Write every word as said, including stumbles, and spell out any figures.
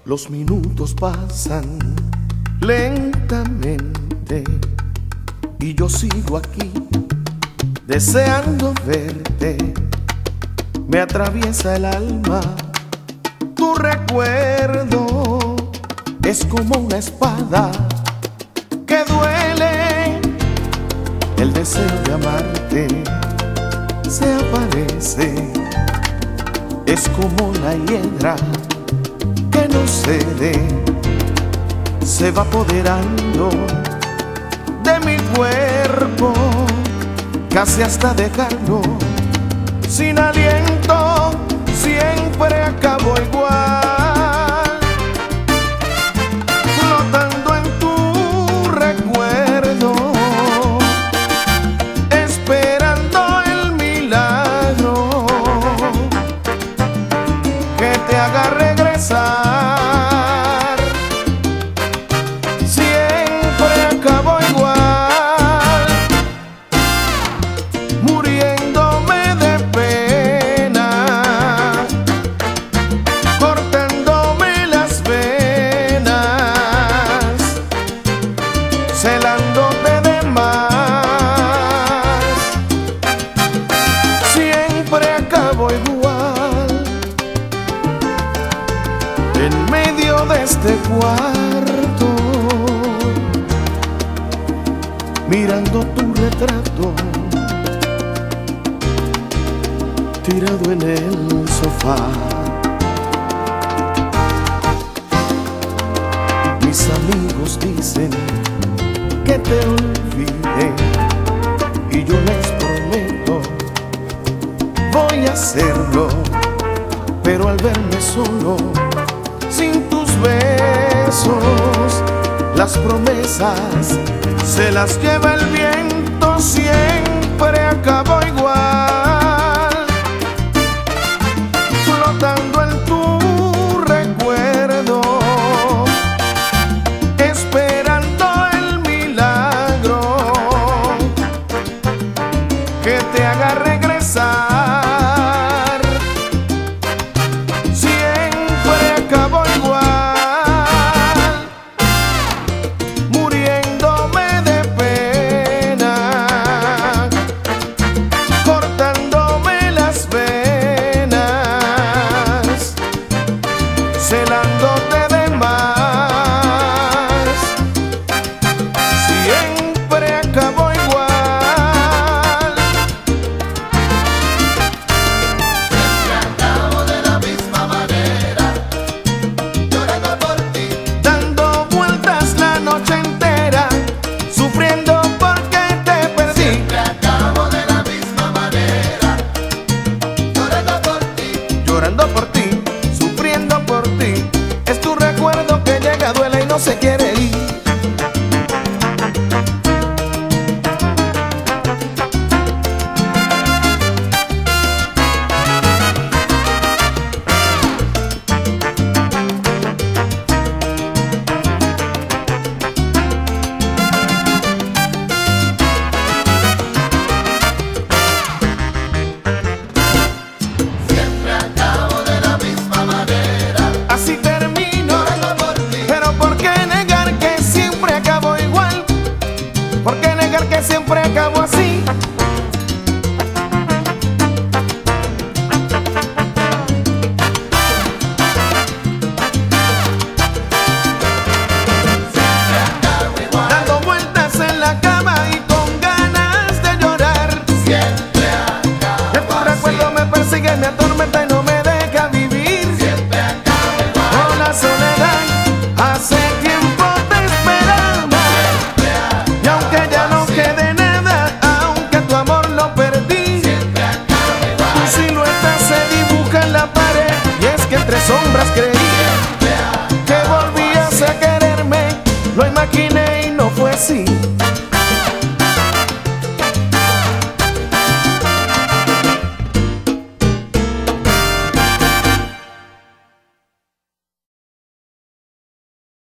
Los minutos pasan lentamente y yo sigo aquí deseando verte. Me atraviesa el alma tu recuerdo, es como una espada que duele. El deseo de amarte se aparece, es como la hiedra que no cede, se va apoderando de mi cuerpo, casi hasta dejarlo sin aliento. Siempre acabo igual, flotando en tu recuerdo, esperando el milagro que te haga regresar. Siempre acabo igual, muriéndome de pena, cortándome las venas, celándote de más. Siempre acabo igual, en medio de este cuarto, mirando tu retrato, tirado en el sofá. Mis amigos dicen que te olvide y yo les prometo, voy a hacerlo, pero al verme solo, sin tus besos, las promesas se las lleva el viento. Siempre acabo igual,